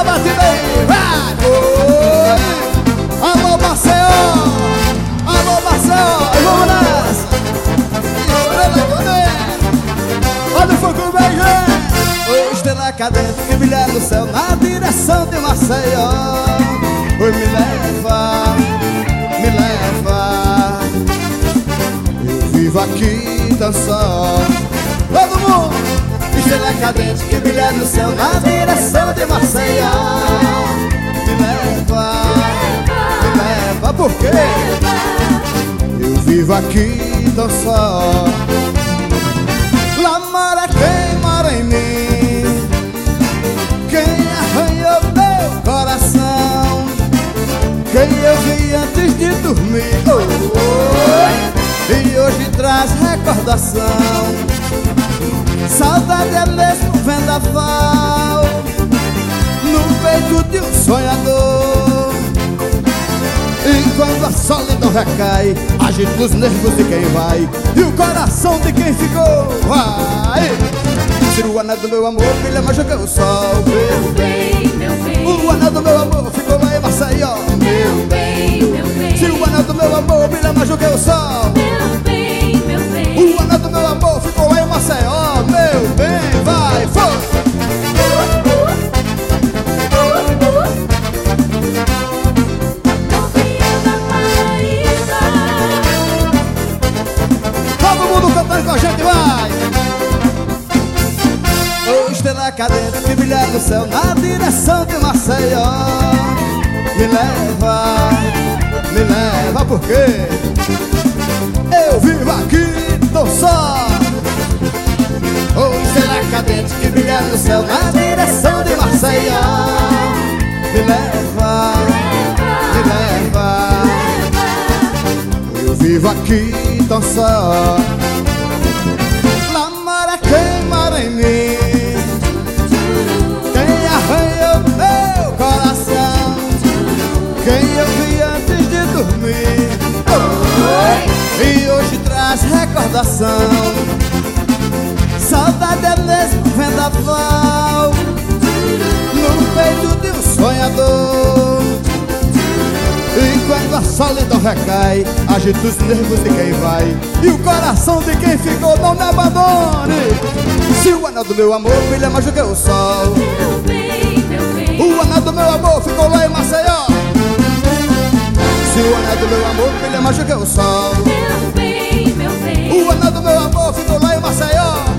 na batida aí, vai! Oi! Alô, Maceió! Alô, Maceió! Vamos nessa! Estrela cadente! Olha o fogo bem, gente! Oi, estrela cadente que brilha no céu na direção de Maceió. Oi, me leva, me leva. Eu vivo aqui tão só. Todo mundo! Estrela cadente que brilha no céu na direção de Maceió. Me leva, por quê? Eu vivo aqui tão só. Lá mora quem mora em mim, quem arranhou meu coração, quem eu vi antes de dormir, oh, oh, e hoje traz recordação. Saudade é mesmo vendaval no peito de um sonhador. E quando a solidão recai, agita os nervos de quem vai e o coração de quem ficou. Vai! Se o anel do meu amor brilha mais do que o sol, Meu bem, meu bem. o anel do meu amor ficou lá em Maceió. Meu bem, meu bem. Se o anel do meu amor brilha mais do que o sol, Meu bem, meu bem. o anel do meu amor ficou lá em Maceió. Meu bem, vai, foi! Todo mundo cantando com a gente, vai! Ô, estrela cadente que brilha no céu na direção de Maceió. Me leva, por quê? Eu vivo aqui, tô só. Ô, estrela cadente que brilha no céu na direção de Maceió. Me leva, eu vivo aqui tão só. Lá mora quem mora em mim, quem arranhou meu coração, quem eu vi antes de dormir, oh, e hoje traz recordação. Saudade é mesmo vendaval no peito de um sonhador. E quando a solidão recai, agita os nervos de quem vai e o coração de quem ficou. Não me abandone. Se o anel do meu amor brilha mais do que o sol, Meu bem, meu bem. o anel do meu amor ficou lá em Maceió. Se o anel do meu amor brilha mais do que o sol, Meu bem, meu bem. o anel do meu amor ficou lá em Maceió.